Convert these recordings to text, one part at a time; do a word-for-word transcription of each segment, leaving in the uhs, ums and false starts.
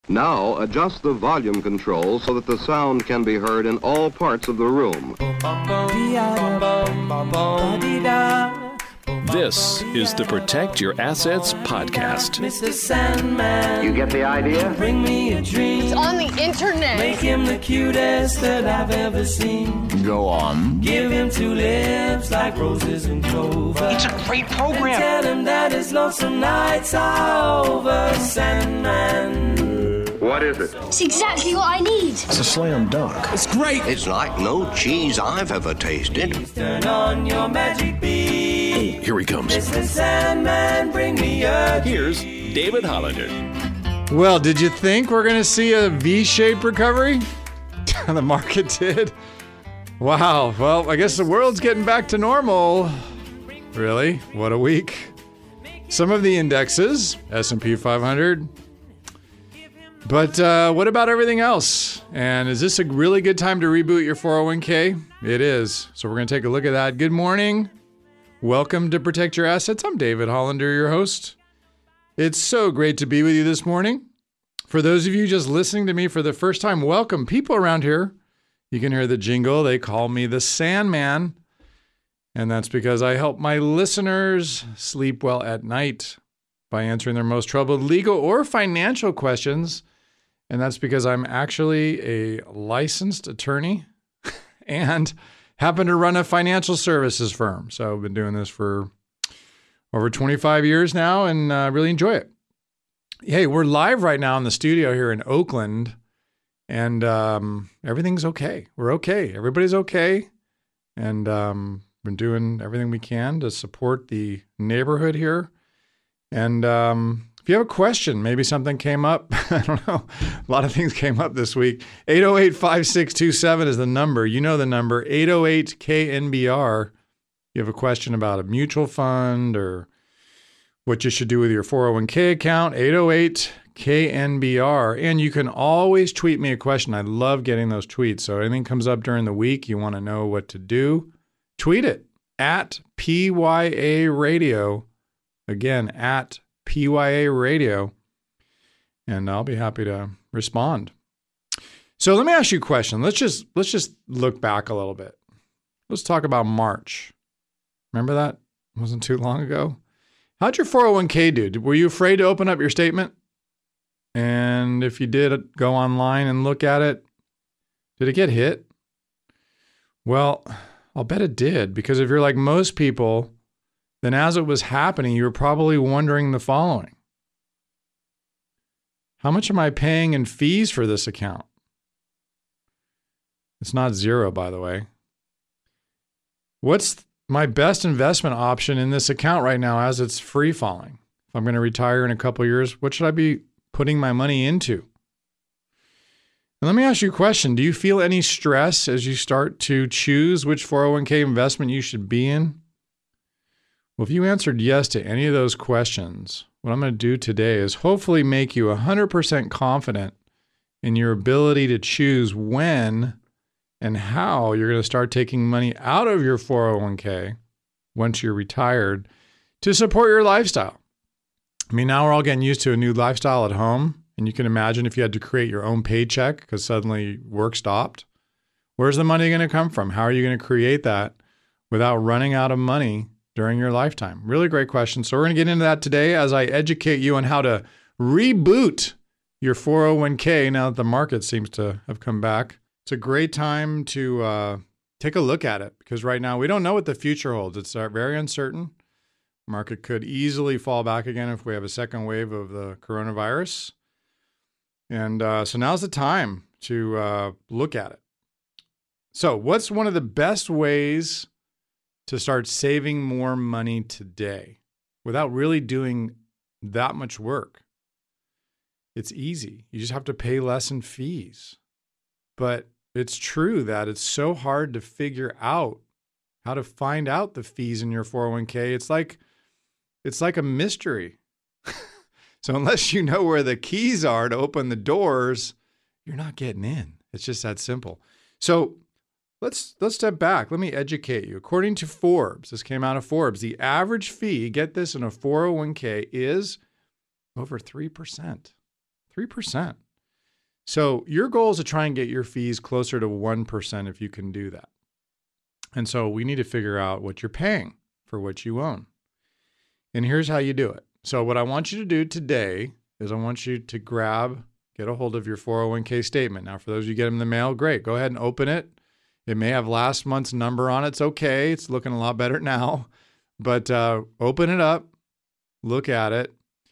Now adjust the volume control so that the sound can be heard in all parts of the room. This is the Protect Your Assets podcast. Mister Sandman, you get the idea? Bring me a dream. It's on the internet. Make him the cutest that I've ever seen. Go on. Give him two lips like roses and clover. It's a great program. And tell him that his lonesome nights are over, Sandman. What is it? It's exactly what I need. It's a slam dunk. It's great. It's like no cheese I've ever tasted. Please turn on your magic beam. Here he comes. Mister Sandman, bring me a dream. Here's David Hollander. Well, did you think we're going to see a V-shaped recovery? The market did. Wow. Well, I guess the world's getting back to normal. Really? What a week. Some of the indexes, S and P five hundred. But uh, what about everything else? And is this a really good time to reboot your four oh one k? It is. So we're going to take a look at that. Good morning. Welcome to Protect Your Assets. I'm David Hollander, your host. It's so great to be with you this morning. For those of you just listening to me for the first time, welcome. People around here, you can hear the jingle. They call me the Sandman. And that's because I help my listeners sleep well at night by answering their most troubled legal or financial questions. And that's because I'm actually a licensed attorney and happen to run a financial services firm. So I've been doing this for over twenty-five years now and uh, really enjoy it. Hey, we're live right now in the studio here in Oakland, and um, everything's okay. We're okay. Everybody's okay. And um, been doing everything we can to support the neighborhood here. And um, if you have a question, maybe something came up. I don't know. A lot of things came up this week. eight oh eight, five six two seven is the number. You know the number, eight oh eight K N B R. You have a question about a mutual fund or what you should do with your four oh one k account, eight oh eight K N B R. And you can always tweet me a question. I love getting those tweets. So anything comes up during the week, you want to know what to do, tweet it at P Y A Radio. Again, at P Y A Radio, and I'll be happy to respond. So let me ask you a question. Let's just let's just look back a little bit. Let's talk about March. Remember that? It wasn't too long ago. How'd your four oh one k do? Were you afraid to open up your statement? And if you did, go online and look at it. Did it get hit? Well, I'll bet it did, because if you're like most people, then as it was happening, you were probably wondering the following. How much am I paying in fees for this account? It's not zero, by the way. What's my best investment option in this account right now as it's free falling? If I'm going to retire in a couple of years, what should I be putting my money into? And let me ask you a question. Do you feel any stress as you start to choose which four oh one k investment you should be in? Well, if you answered yes to any of those questions, what I'm going to do today is hopefully make you one hundred percent confident in your ability to choose when and how you're going to start taking money out of your four oh one k once you're retired to support your lifestyle. I mean, now we're all getting used to a new lifestyle at home, and you can imagine if you had to create your own paycheck because suddenly work stopped. Where's the money going to come from? How are you going to create that without running out of money during your lifetime? Really great question. So we're going to get into that today as I educate you on how to reboot your four oh one k now that the market seems to have come back. It's a great time to uh, take a look at it because right now we don't know what the future holds. It's uh, very uncertain. Market could easily fall back again if we have a second wave of the coronavirus. And uh, so now's the time to uh, look at it. So what's one of the best ways to start saving more money today without really doing that much work? It's easy. You just have to pay less in fees. But it's true that it's so hard to figure out how to find out the fees in your four oh one k. It's like it's like a mystery. So unless you know where the keys are to open the doors, you're not getting in. It's just that simple. So Let's let's step back. Let me educate you. According to Forbes, this came out of Forbes, the average fee, get this, in a four oh one k is over three percent. three percent. So your goal is to try and get your fees closer to one percent if you can do that. And so we need to figure out what you're paying for what you own. And here's how you do it. So what I want you to do today is I want you to grab, get a hold of your four oh one k statement. Now, for those of you who get them in the mail, great. Go ahead and open it. It may have last month's number on it. It's okay. It's looking a lot better now. But uh, open it up, look at it.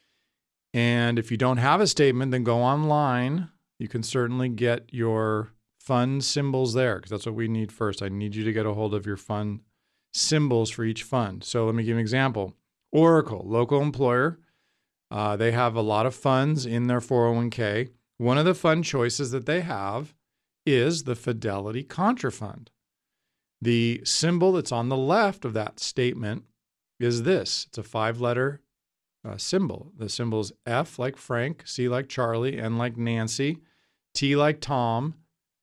And if you don't have a statement, then go online. You can certainly get your fund symbols there because that's what we need first. I need you to get a hold of your fund symbols for each fund. So let me give you an example. Oracle, local employer. Uh, they have a lot of funds in their four oh one k. One of the fund choices that they have is the Fidelity Contra Fund. The symbol that's on the left of that statement is this. It's a five-letter uh, symbol. The symbol is F like Frank, C like Charlie, N like Nancy, T like Tom,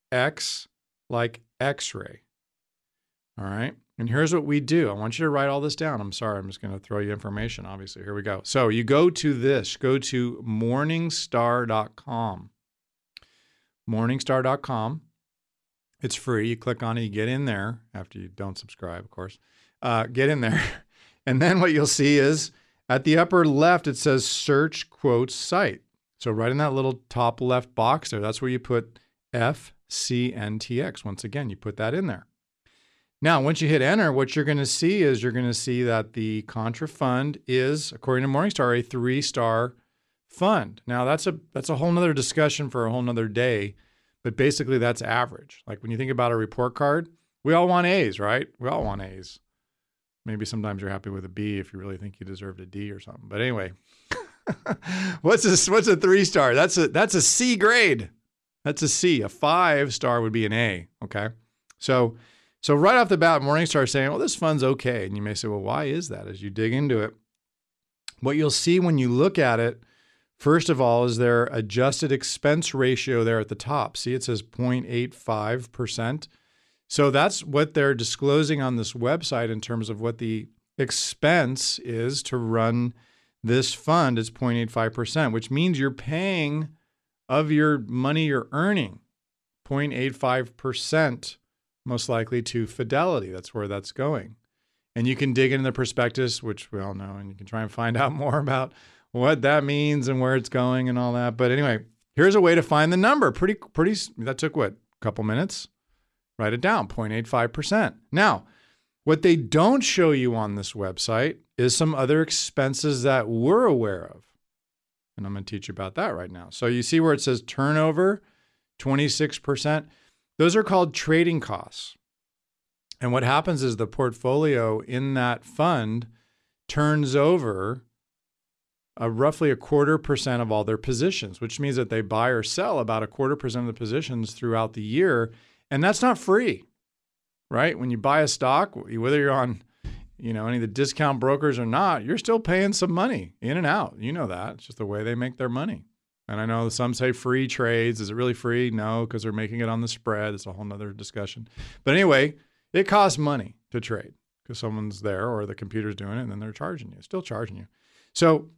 X like X-ray. All right. And here's what we do. I want you to write all this down. I'm sorry. I'm just going to throw you information, obviously. Here we go. So you go to this. Go to morningstar dot com. morningstar dot com. It's free. You click on it. You get in there after you don't subscribe, of course. Uh, get in there. And then what you'll see is at the upper left, it says search quotes site. So right in that little top left box there, that's where you put F C N T X. Once again, you put that in there. Now, once you hit enter, what you're going to see is you're going to see that the Contra Fund is, according to Morningstar, a three-star fund. Now, that's a that's a whole nother discussion for a whole nother day, but basically that's average. Like when you think about a report card, we all want A's, right? We all want A's. Maybe sometimes you're happy with a B if you really think you deserved a D or something. But anyway, what's a, what's a three-star? That's a, that's a C grade. That's a C. A five-star would be an A, okay? So... So right off the bat, Morningstar is saying, well, this fund's okay. And you may say, well, why is that? As you dig into it, what you'll see when you look at it, first of all, is their adjusted expense ratio there at the top. See, it says zero point eight five percent. So that's what they're disclosing on this website in terms of what the expense is to run this fund is zero point eight five percent, which means you're paying of your money you're earning, zero point eight five percent. Most likely to Fidelity. That's where that's going. And you can dig into the prospectus, which we all know, and you can try and find out more about what that means and where it's going and all that. But anyway, here's a way to find the number. Pretty, pretty, that took what, a couple minutes? Write it down, zero point eight five percent. Now, what they don't show you on this website is some other expenses that we're aware of. And I'm going to teach you about that right now. So you see where it says turnover, twenty-six percent. Those are called trading costs. And what happens is the portfolio in that fund turns over a roughly a quarter percent of all their positions, which means that they buy or sell about a quarter percent of the positions throughout the year. And that's not free, right? When you buy a stock, whether you're on, you know, any of the discount brokers or not, you're still paying some money in and out. You know that. It's just the way they make their money. And I know some say free trades. Is it really free? No, because they're making it on the spread. It's a whole nother discussion. But anyway, it costs money to trade because someone's there or the computer's doing it and then they're charging you, still charging you. So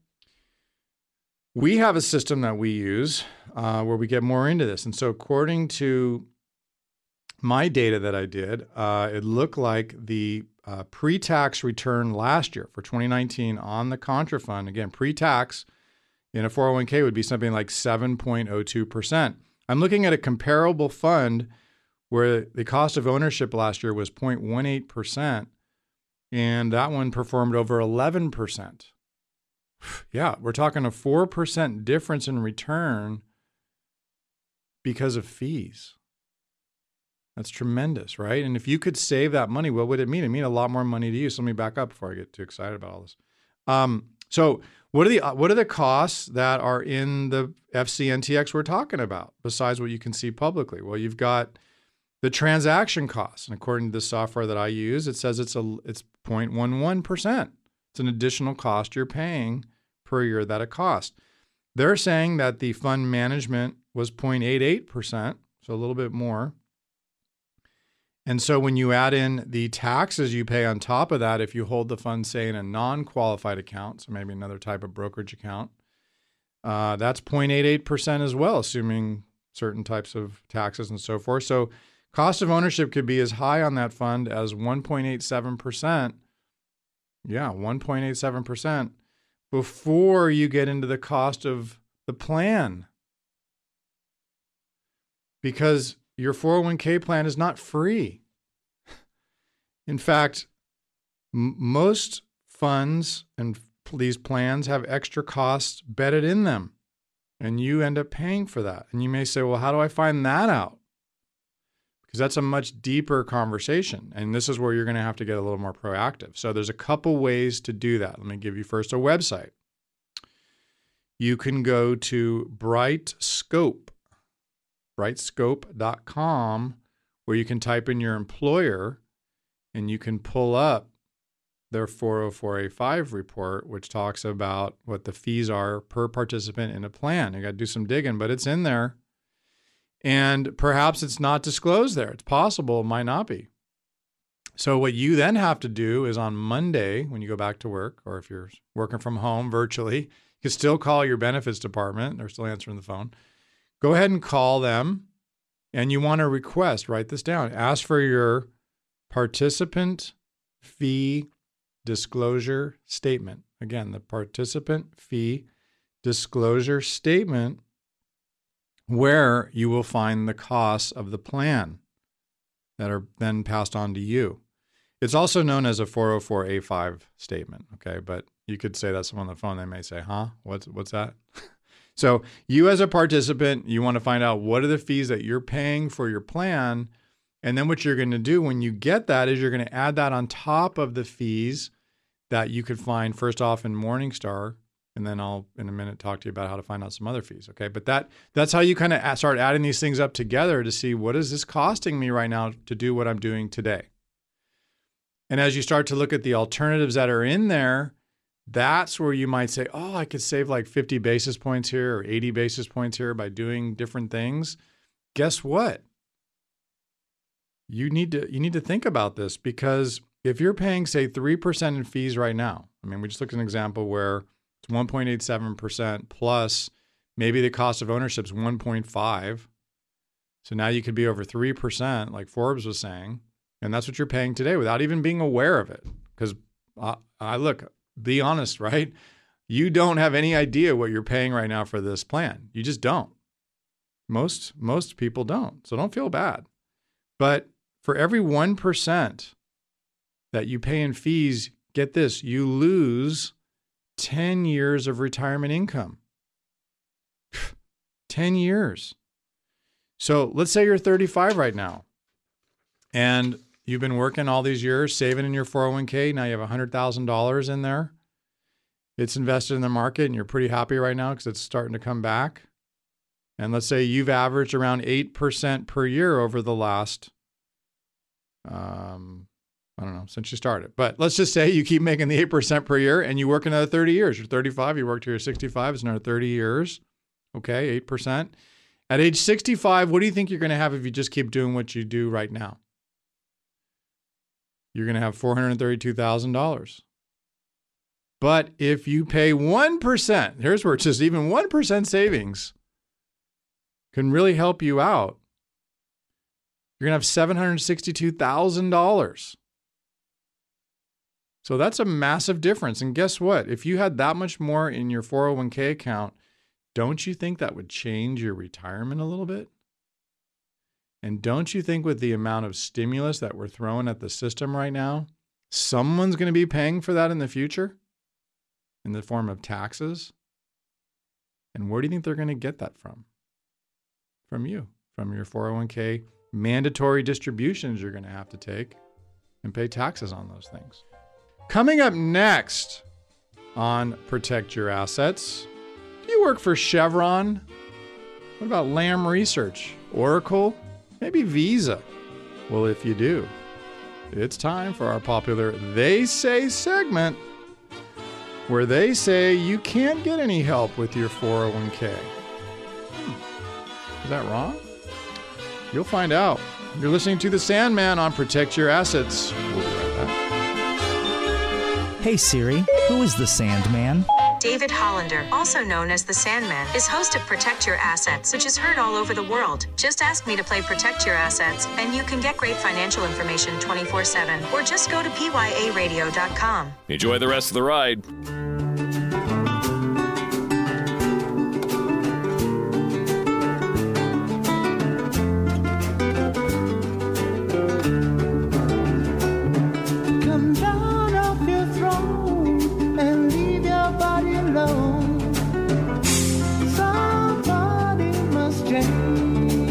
we have a system that we use uh, where we get more into this. And so according to my data that I did, uh, it looked like the uh, pre-tax return last year for twenty nineteen on the Contra Fund, again, pre-tax, in a four oh one k would be something like seven point zero two percent. I'm looking at a comparable fund where the cost of ownership last year was zero point one eight percent, and that one performed over eleven percent. Yeah, we're talking a four percent difference in return because of fees. That's tremendous, right? And if you could save that money, what would it mean? It mean a lot more money to you. So let me back up before I get too excited about all this. Um, so what are the what are the costs that are in the F C N T X we're talking about besides what you can see publicly? Well, you've got the transaction costs, and according to the software that I use, it says it's a it's zero point one one percent. It's an additional cost you're paying per year that it costs. They're saying that the fund management was zero point eight eight percent, so a little bit more. And so when you add in the taxes you pay on top of that, if you hold the fund, say, in a non-qualified account, so maybe another type of brokerage account, uh, that's zero point eight eight percent as well, assuming certain types of taxes and so forth. So cost of ownership could be as high on that fund as one point eight seven percent. Yeah, one point eight seven percent before you get into the cost of the plan. Because your four oh one k plan is not free. In fact, m- most funds and f- these plans have extra costs embedded in them, and you end up paying for that. And you may say, well, how do I find that out? Because that's a much deeper conversation, and this is where you're going to have to get a little more proactive. So there's a couple ways to do that. Let me give you first a website. You can go to Brightscope, brightscope dot com, where you can type in your employer, and you can pull up their four oh four A five report, which talks about what the fees are per participant in a plan. You got to do some digging, but it's in there. And perhaps it's not disclosed there. It's possible, it might not be. So what you then have to do is on Monday, when you go back to work, or if you're working from home virtually, you can still call your benefits department. They're still answering the phone. Go ahead and call them, and you want to request, write this down, ask for your participant fee disclosure statement. Again, the participant fee disclosure statement, where you will find the costs of the plan that are then passed on to you. It's also known as a four oh four A five statement, okay? But you could say that to someone on the phone, they may say, huh, what's, what's that? So you as a participant, you want to find out what are the fees that you're paying for your plan, and then what you're going to do when you get that is you're going to add that on top of the fees that you could find first off in Morningstar. And then I'll, in a minute, talk to you about how to find out some other fees, okay? But that that's how you kind of start adding these things up together to see what is this costing me right now to do what I'm doing today. And as you start to look at the alternatives that are in there, that's where you might say, oh, I could save like fifty basis points here or eighty basis points here by doing different things. Guess what? You need to you need to think about this, because if you're paying, say, three percent in fees right now, I mean, we just looked at an example where it's one point eight seven percent plus maybe the cost of ownership is one point five. So now you could be over three percent, like Forbes was saying, and that's what you're paying today without even being aware of it. Because I, I look, be honest, right? You don't have any idea what you're paying right now for this plan. You just don't. Most most people don't. So don't feel bad. But for every one percent that you pay in fees, get this, you lose ten years of retirement income. ten years. So let's say you're thirty-five right now, and you've been working all these years, saving in your four oh one k. Now you have one hundred thousand dollars in there. It's invested in the market, and you're pretty happy right now because it's starting to come back. And let's say you've averaged around eight percent per year over the last, um, I don't know, since you started. But let's just say you keep making the eight percent per year and you work another thirty years. You're thirty-five, you work till you're sixty-five, it's another thirty years. Okay, eight percent. At age sixty-five, what do you think you're going to have if you just keep doing what you do right now? You're going to have four hundred thirty-two thousand dollars. But if you pay one percent, here's where it's just even one percent savings can really help you out. You're going to have seven hundred sixty-two thousand dollars. So that's a massive difference. And guess what? If you had that much more in your four oh one k account, don't you think that would change your retirement a little bit? And don't you think with the amount of stimulus that we're throwing at the system right now, someone's going to be paying for that in the future in the form of taxes? And where do you think they're going to get that from? From you, from your four oh one k mandatory distributions you're going to have to take and pay taxes on those things. Coming up next on Protect Your Assets, do you work for Chevron? What about Lam Research, Oracle, maybe Visa? Well, if you do, it's time for our popular They Say segment, where they say you can't get any help with your four oh one k. Hmm. Is that wrong? You'll find out. You're listening to The Sandman on Protect Your Assets. We'll be right back. Hey Siri, who is the Sandman? David Hollander, also known as the Sandman, is host of Protect Your Assets, which is heard all over the world. Just ask me to play Protect Your Assets, and you can get great financial information twenty-four seven, or just go to P Y A radio dot com. Enjoy the rest of the ride. Come down off your throne and leave your body alone. Somebody must change.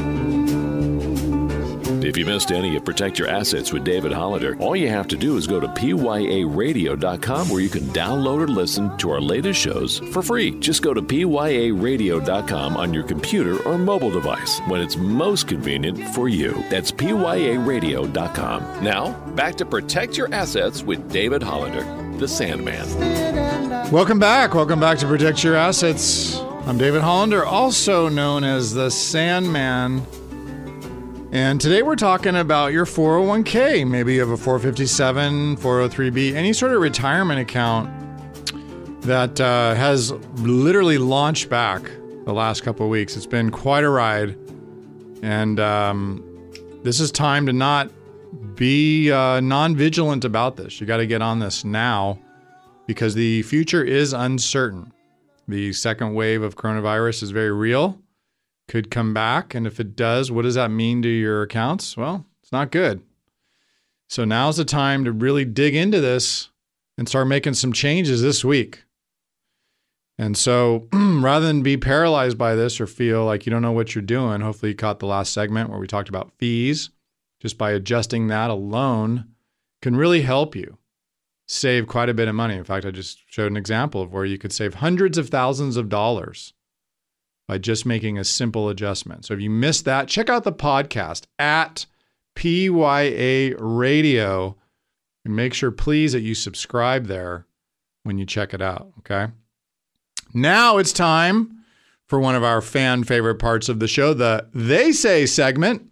If you missed any of Protect Your Assets with David Hollander, all you have to do is go to P Y A radio dot com where you can download or listen to our latest shows for free. Just go to P Y A radio dot com on your computer or mobile device when it's most convenient for you. That's P Y A radio dot com. Now, back to Protect Your Assets with David Hollander, the Sandman. Welcome back. Welcome back to Protect Your Assets. I'm David Hollander, also known as the Sandman. And today we're talking about your four oh one k. Maybe you have a four fifty-seven, four oh three b, any sort of retirement account that uh, has literally launched back the last couple of weeks. It's been quite a ride. And um, this is time to not be uh, non-vigilant about this. You got to get on this now because the future is uncertain. The second wave of coronavirus is very real. Could come back, and if it does, what does that mean to your accounts? Well, it's not good. So now's the time to really dig into this and start making some changes this week. And so rather than be paralyzed by this or feel like you don't know what you're doing, hopefully you caught the last segment where we talked about fees. Just by adjusting that alone can really help you save quite a bit of money. In fact, I just showed an example of where you could save hundreds of thousands of dollars by just making a simple adjustment. So if you missed that, check out the podcast at P Y A Radio and make sure, please, that you subscribe there when you check it out, okay? Now it's time for one of our fan favorite parts of the show, the They Say segment.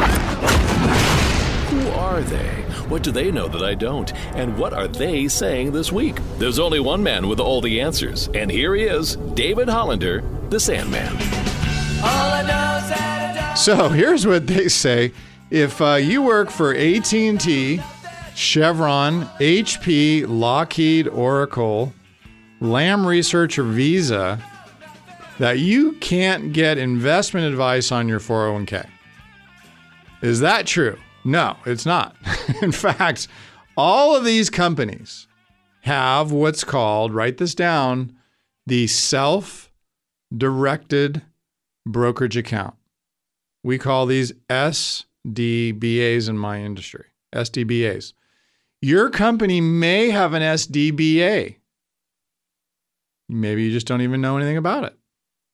Who are they? What do they know that I don't? And what are they saying this week? There's only one man with all the answers, and here he is, David Hollander, the Sandman. So here's what they say. If uh, you work for A T and T, Chevron, H P, Lockheed, Oracle, Lam Research, or Visa, that you can't get investment advice on your four oh one k. Is that true? No, it's not. In fact, all of these companies have what's called, write this down, the self-directed brokerage account. We call these S D B As in my industry, S D B As. Your company may have an S D B A. Maybe you just don't even know anything about it.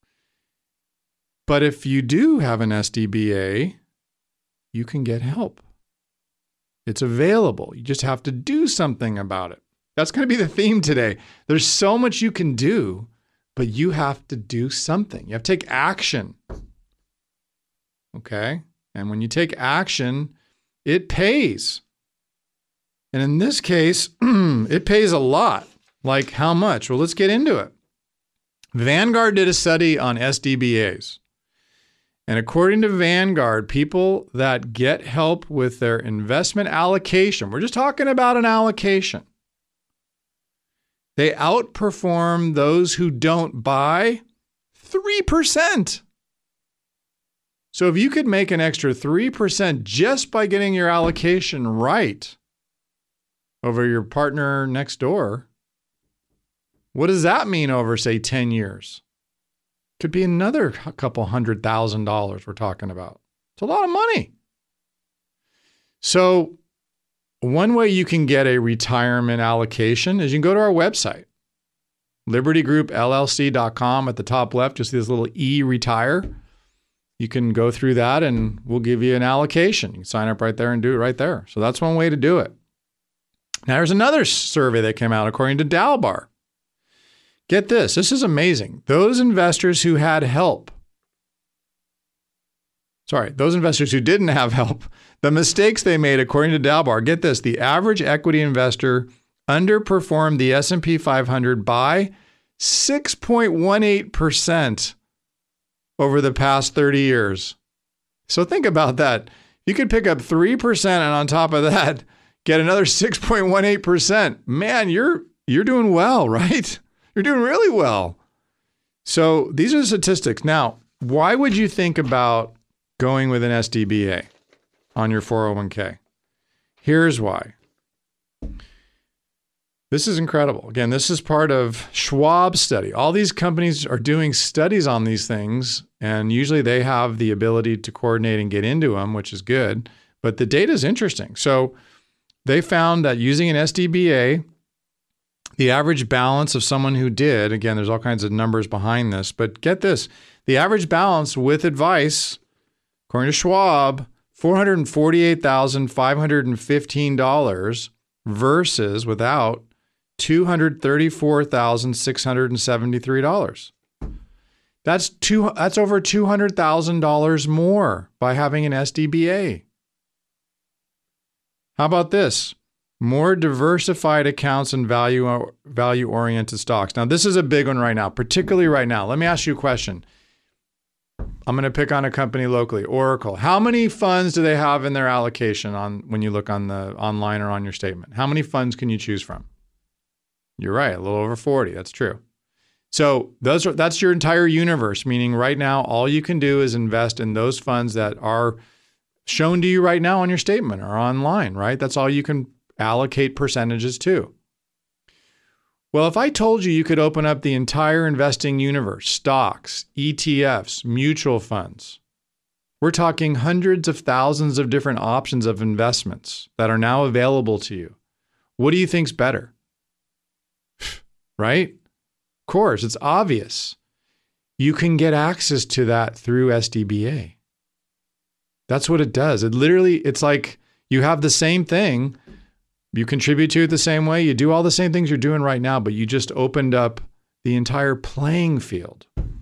But if you do have an S D B A, you can get help. It's available. You just have to do something about it. That's going to be the theme today. There's so much you can do, but you have to do something. You have to take action. Okay? And when you take action, it pays. And in this case, it pays a lot. Like how much? Well, let's get into it. Vanguard did a study on S D B As. And according to Vanguard, people that get help with their investment allocation, we're just talking about an allocation, they outperform those who don't by three percent. So if you could make an extra three percent just by getting your allocation right over your partner next door, what does that mean over, say, ten years? Could be another couple hundred thousand dollars we're talking about. It's a lot of money. So one way you can get a retirement allocation is you can go to our website, liberty group L L C dot com. At the top left, you'll see this little e-retire. You can go through that and we'll give you an allocation. You can sign up right there and do it right there. So that's one way to do it. Now there's another survey that came out according to Dalbar. Get this, this is amazing. Those investors who had help, sorry, those investors who didn't have help, the mistakes they made according to Dalbar, get this, the average equity investor underperformed the S and P five hundred by six point one eight percent over the past thirty years. So think about that. You could pick up three percent and on top of that, get another six point one eight percent. Man, you're you're doing well, right? You're doing really well. So these are the statistics. Now, why would you think about going with an S D B A on your four oh one k? Here's why. This is incredible. Again, this is part of Schwab's study. All these companies are doing studies on these things, and usually they have the ability to coordinate and get into them, which is good. But the data is interesting. So they found that using an S D B A, the average balance of someone who did, again, there's all kinds of numbers behind this, but get this, the average balance with advice, according to Schwab, four hundred forty-eight thousand five hundred fifteen dollars versus without two hundred thirty-four thousand six hundred seventy-three dollars. That's two that's over two hundred thousand dollars more by having an S D B A. How about this? More diversified accounts and value value oriented stocks. Now, this is a big one right now, particularly right now. Let me ask you a question. I'm going to pick on a company locally, Oracle. How many funds do they have in their allocation on when you look on the online or on your statement? How many funds can you choose from? You're right, a little over forty. That's true. So those are that's your entire universe, meaning right now all you can do is invest in those funds that are shown to you right now on your statement or online, right? That's all you can allocate percentages to. Well, if I told you you could open up the entire investing universe, stocks, E T Fs, mutual funds, we're talking hundreds of thousands of different options of investments that are now available to you. What do you think's better? Right? Of course, it's obvious. You can get access to that through S D B A. That's what it does. It literally, it's like you have the same thing. You contribute to it the same way. You do all the same things you're doing right now, but you just opened up the entire playing field.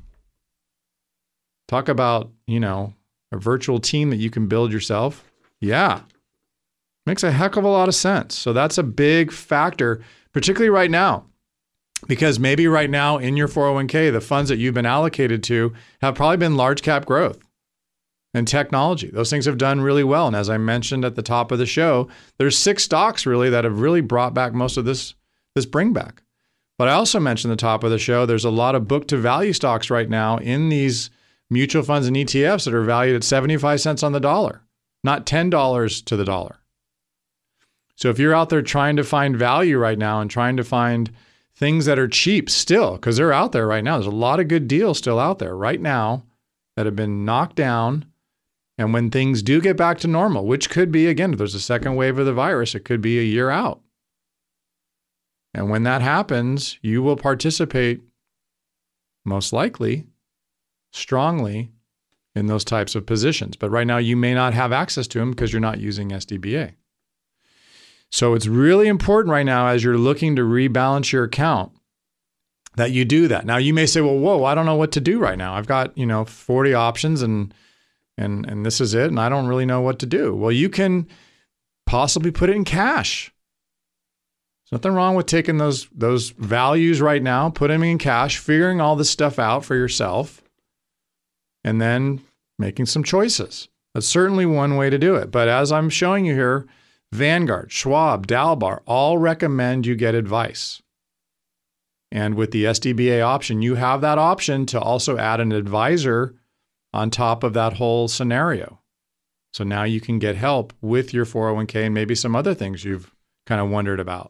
Talk about, you know, a virtual team that you can build yourself. Yeah. Makes a heck of a lot of sense. So that's a big factor, particularly right now, because maybe right now in your four oh one k, the funds that you've been allocated to have probably been large cap growth and technology. Those things have done really well. And as I mentioned at the top of the show, there's six stocks really that have really brought back most of this, this bring back. But I also mentioned at the top of the show, there's a lot of book to value stocks right now in these mutual funds and E T Fs that are valued at seventy-five cents on the dollar, not ten dollars to the dollar. So if you're out there trying to find value right now and trying to find things that are cheap still, because they're out there right now, there's a lot of good deals still out there right now that have been knocked down. And when things do get back to normal, which could be, again, if there's a second wave of the virus, it could be a year out. And when that happens, you will participate most likely, strongly in those types of positions. But right now you may not have access to them because you're not using S D B A. So it's really important right now as you're looking to rebalance your account that you do that. Now you may say, well, whoa, I don't know what to do right now. I've got, you know, forty options and and and this is it, and I don't really know what to do. Well, you can possibly put it in cash. There's nothing wrong with taking those those values right now, put them in cash, figuring all this stuff out for yourself, and then making some choices. That's certainly one way to do it. But as I'm showing you here, Vanguard, Schwab, Dalbar all recommend you get advice. And with the S D B A option, you have that option to also add an advisor on top of that whole scenario. So now you can get help with your four oh one k and maybe some other things you've kind of wondered about.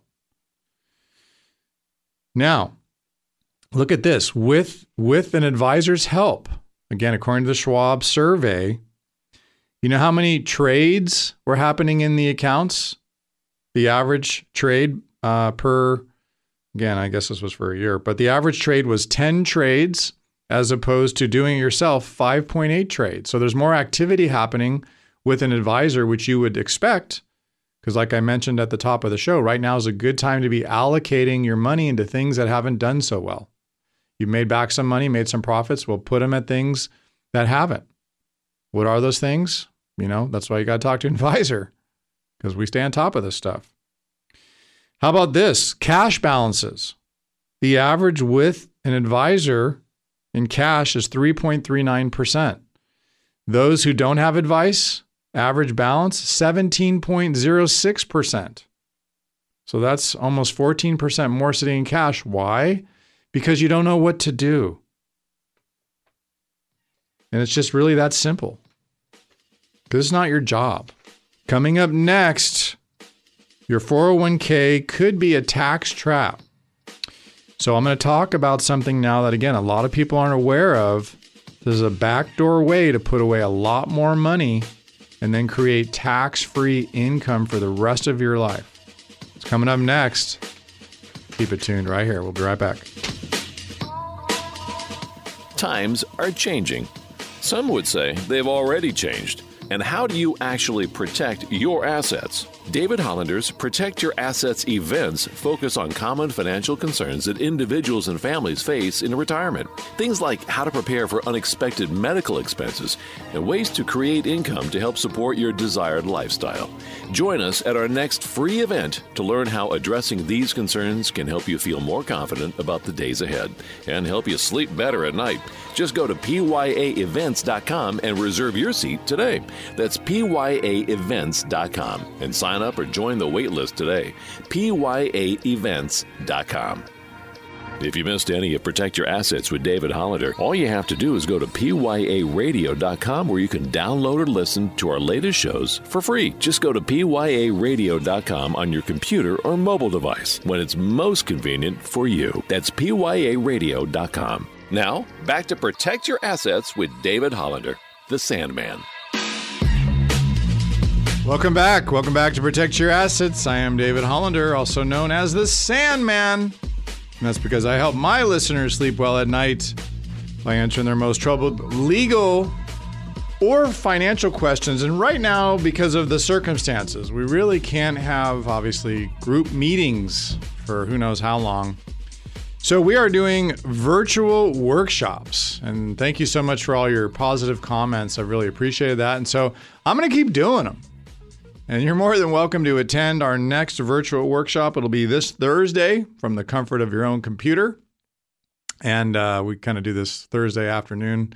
Now, look at this. With, with an advisor's help, again, according to the Schwab survey, you know how many trades were happening in the accounts? The average trade uh, per, again, I guess this was for a year, but the average trade was ten trades as opposed to doing it yourself, five point eight trades. So there's more activity happening with an advisor, which you would expect, because like I mentioned at the top of the show, right now is a good time to be allocating your money into things that haven't done so well. You've made back some money, made some profits, we'll put them at things that haven't. What are those things? You know, that's why you got to talk to an advisor, because we stay on top of this stuff. How about this? Cash balances. The average with An advisor in cash is three point three nine percent. Those who don't have advice, average balance, seventeen point zero six percent. So that's almost fourteen percent more sitting in cash. Why? Because you don't know what to do. And it's just really that simple. Because it's not your job. Coming up next, your four oh one k could be a tax trap. So I'm going to talk about something now that, again, a lot of people aren't aware of. There's a backdoor way to put away a lot more money and then create tax-free income for the rest of your life. It's coming up next. Keep it tuned right here. We'll be right back. Times are changing. Some would say they've already changed. And how do you actually protect your assets? David Hollander's Protect Your Assets events focus on common financial concerns that individuals and families face in retirement. Things like how to prepare for unexpected medical expenses and ways to create income to help support your desired lifestyle. Join us at our next free event to learn how addressing these concerns can help you feel more confident about the days ahead and help you sleep better at night. Just go to P Y A events dot com and reserve your seat today. That's P Y A events dot com and sign up or join the wait list today. P Y A events dot com. If you missed any of Protect Your Assets with David Hollander, all you have to do is go to P Y A radio dot com where you can download or listen to our latest shows for free. Just go to P Y A radio dot com on your computer or mobile device when it's most convenient for you. That's P Y A radio dot com. Now, back to Protect Your Assets with David Hollander, the Sandman. Welcome back. Welcome back to Protect Your Assets. I am David Hollander, also known as the Sandman. And that's because I help my listeners sleep well at night by answering their most troubled legal or financial questions. And right now, because of the circumstances, we really can't have, obviously, group meetings for who knows how long. So we are doing virtual workshops. And thank you so much for all your positive comments. I really appreciated that. And so I'm going to keep doing them. And you're more than welcome to attend our next virtual workshop. It'll be this Thursday from the comfort of your own computer. And uh, we kind of do this Thursday afternoon,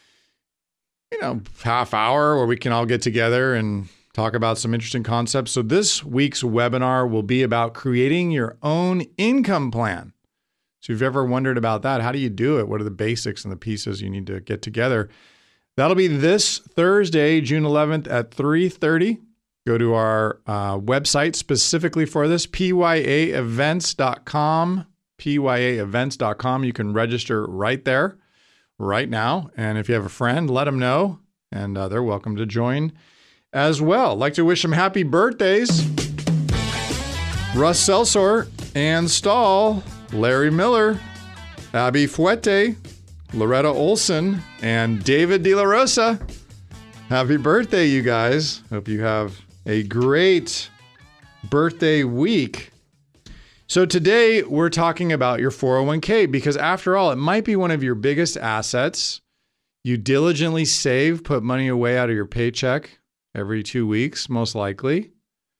you know, half hour where we can all get together and talk about some interesting concepts. So this week's webinar will be about creating your own income plan. So if you've ever wondered about that, how do you do it? What are the basics and the pieces you need to get together? That'll be this Thursday, June eleventh at three thirty. Go to our uh, website specifically for this, P Y A events dot com, P Y A events dot com. You can register right there, right now. And if you have a friend, let them know, and uh, they're welcome to join as well. I'd like to wish them happy birthdays. Russ Selsor, Ann Stahl, Larry Miller, Abby Fuete, Loretta Olson, and David De La Rosa. Happy birthday, you guys. Hope you have a great birthday week. So today we're talking about your four oh one k because after all, it might be one of your biggest assets. You diligently save, put money away out of your paycheck every two weeks, most likely.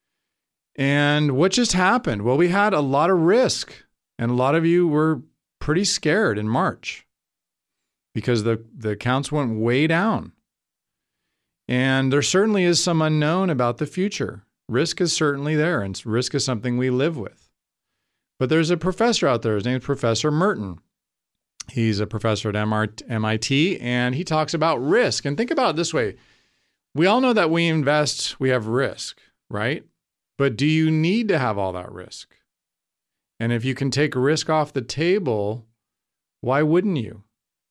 And what just happened? Well, we had a lot of risk, and a lot of you were pretty scared in March because the, the accounts went way down. And there certainly is some unknown about the future. Risk is certainly there, and risk is something we live with. But there's a professor out there. His name is Professor Merton. He's a professor at M I T, and he talks about risk. And think about it this way. We all know that we invest, we have risk, right? But do you need to have all that risk? And if you can take risk off the table, why wouldn't you?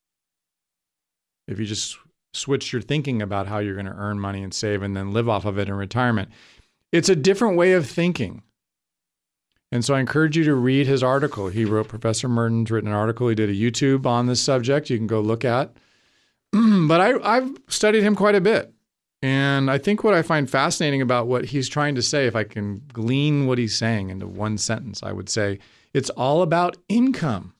If you just switch your thinking about how you're going to earn money and save and then live off of it in retirement. It's a different way of thinking. And so I encourage you to read his article. He wrote, Professor Merton's written an article. He did a YouTube on this subject you can go look at. But I, I've studied him quite a bit. And I think what I find fascinating about what he's trying to say, if I can glean what he's saying into one sentence, I would say it's all about income.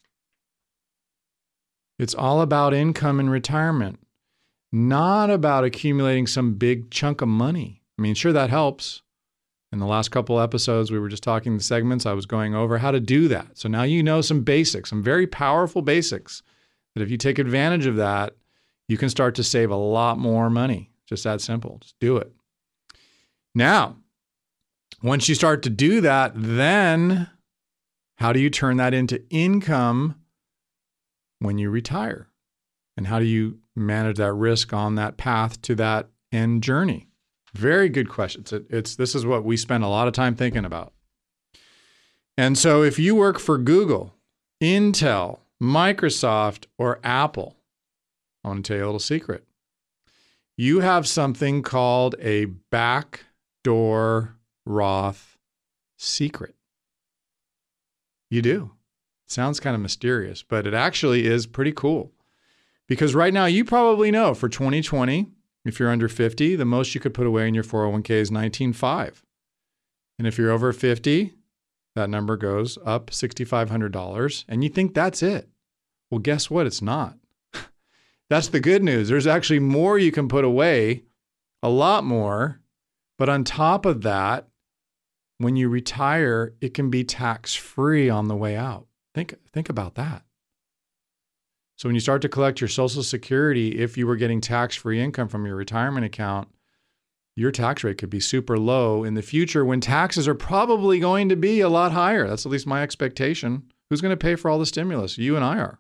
It's all about income in retirement. Not about accumulating some big chunk of money. I mean, sure, that helps, In the last couple episodes, we were just talking the segments. I was going over how to do that. So now you know some basics, some very powerful basics that if you take advantage of that, you can start to save a lot more money. Just that simple. Just do it. Now, once you start to do that, then how do you turn that into income when you retire? And how do you manage that risk on that path to that end journey? Very good questions. It, it's this is what we spend a lot of time thinking about. And so if you work for Google, Intel, Microsoft, or Apple, I want to tell you a little secret. You have something called a backdoor Roth secret. You do. It sounds kind of mysterious, but it actually is pretty cool. Because right now you probably know for twenty twenty, if you're under fifty, the most you could put away in your four oh one k is nineteen thousand five hundred dollars. And if you're over fifty, that number goes up six thousand five hundred dollars. And you think that's it. Well, guess what? It's not. That's the good news. There's actually more you can put away, a lot more. But on top of that, when you retire, it can be tax-free on the way out. Think, think about that. So when you start to collect your Social Security, if you were getting tax-free income from your retirement account, your tax rate could be super low in the future when taxes are probably going to be a lot higher. That's at least my expectation. Who's going to pay for all the stimulus? You and I are.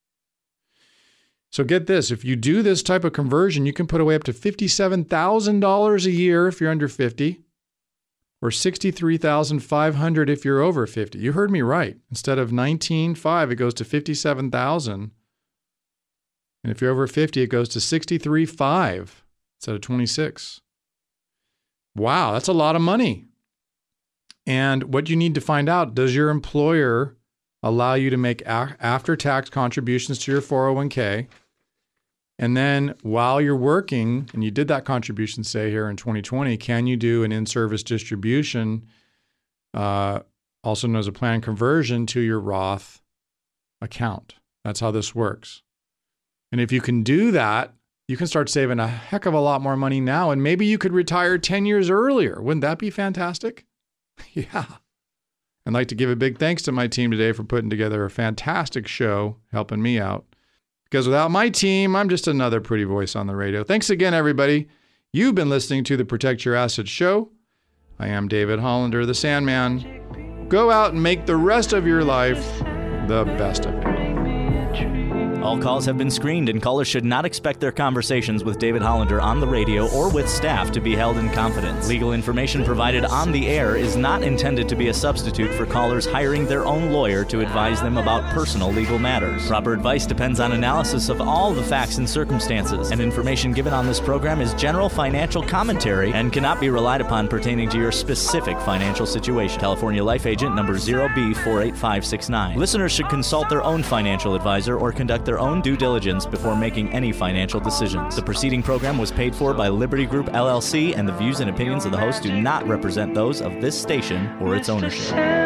So get this. If you do this type of conversion, you can put away up to fifty-seven thousand dollars a year if you're under fifty, or sixty-three thousand five hundred dollars if you're over fifty. You heard me right. Instead of nineteen thousand five hundred dollars, it goes to fifty-seven thousand dollars. And if you're over fifty, it goes to sixty-three thousand five hundred dollars instead of twenty-six. Wow, that's a lot of money. And what you need to find out, does your employer allow you to make a- after-tax contributions to your four oh one k? And then while you're working, and you did that contribution, say here in twenty twenty, can you do an in-service distribution, uh, also known as a plan conversion, to your Roth account? That's how this works. And if you can do that, you can start saving a heck of a lot more money now, and maybe you could retire ten years earlier. Wouldn't that be fantastic? Yeah. I'd like to give a big thanks to my team today for putting together a fantastic show, helping me out. Because without my team, I'm just another pretty voice on the radio. Thanks again, everybody. You've been listening to the Protect Your Assets show. I am David Hollander, the Sandman. Go out and make the rest of your life the best of it. All calls have been screened, and callers should not expect their conversations with David Hollander on the radio or with staff to be held in confidence. Legal information provided on the air is not intended to be a substitute for callers hiring their own lawyer to advise them about personal legal matters. Proper advice depends on analysis of all the facts and circumstances, and information given on this program is general financial commentary and cannot be relied upon pertaining to your specific financial situation. California Life Agent number zero B four eight five six nine. Listeners should consult their own financial advisor or conduct their own due diligence before making any financial decisions. The preceding program was paid for by Liberty Group, L L C, and the views and opinions of the host do not represent those of this station or its ownership.